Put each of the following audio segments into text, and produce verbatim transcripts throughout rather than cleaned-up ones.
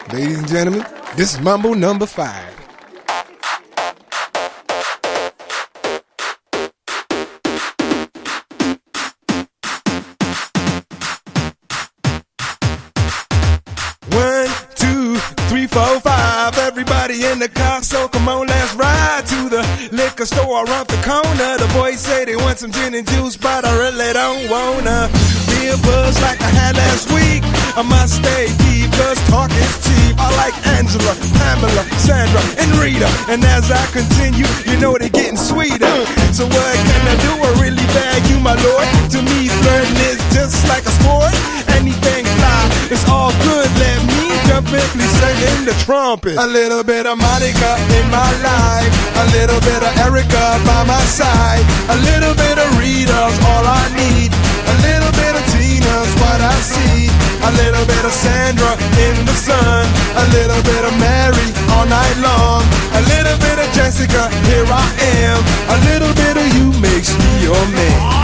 Ladies and gentlemen, this is Mambo number five. One, two, three, four, five. Everybody in the car, so come on, let's ride to the liquor store around the corner. The boys say they want some gin and juice, but I really don't wanna be a buzz like I had last week. I must stay deep, cause talk is cheap. I like Angela, Pamela, Sandra, and Rita. And as I continue, you know they're getting sweeter. So what can I do? I really bag you, my lord. To me, flirting is just like a sport. Anything fly, it's all good. Let me jump in, please sing in the trumpet. A little bit of Monica in my life, a little bit of Erica by my side, a little bit of Rita's all I need, a little bit of Tina's what I see, a little bit of Sandra in the sun, a little bit of Mary all night long, a little bit of Jessica, here I am, a little bit of you makes me your man.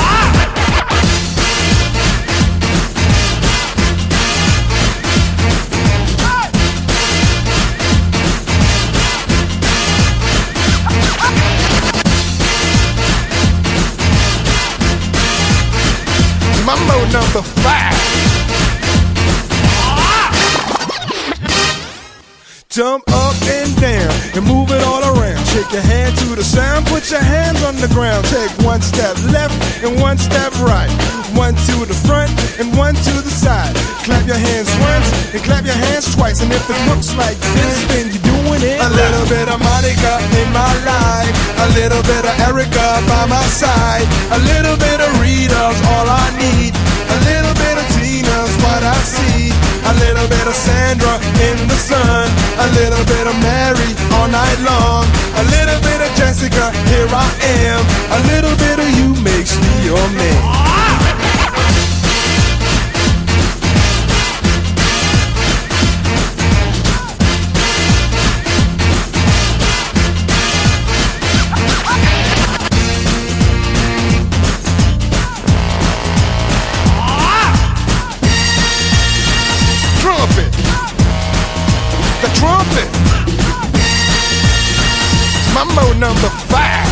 Mambo number five. Jump up and down and move it all around. Shake your hand to the sound, put your hands on the ground. Take one step left and one step right. One to the front and one to the side. Clap your hands once and clap your hands twice. And if it looks like this, then you're doing it. A little bit of Monica in my life, a little bit of Erica by my side, a little bit of Rita's all I need, a little bit of Tina's what I see, a little bit of Sandra in the sun, a little bit of Mary all night long, a little bit of Jessica, here I am, a little bit of you makes me your man. The trumpet. Mambo number five.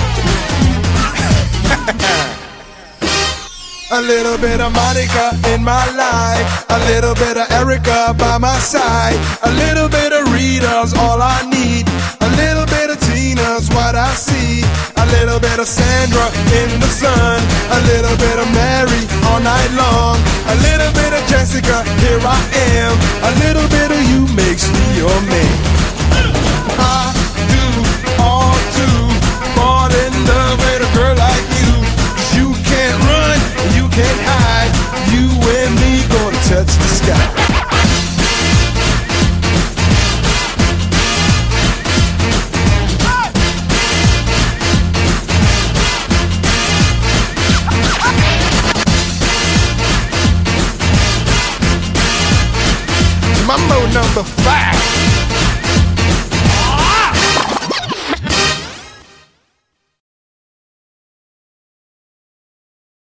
A little bit of Monica in my life, a little bit of Erica by my side, a little bit of Rita's all I need, a little bit of Tina's what I see, a little bit of Sandra in the sun, a little bit of Mary all night long, a little bit of Jessica, here I am, a little bit of you makes me your man. I do all to fall in love with a girl like you. You can't run, you can't hide, you and me gonna touch the sky. Mambo number five.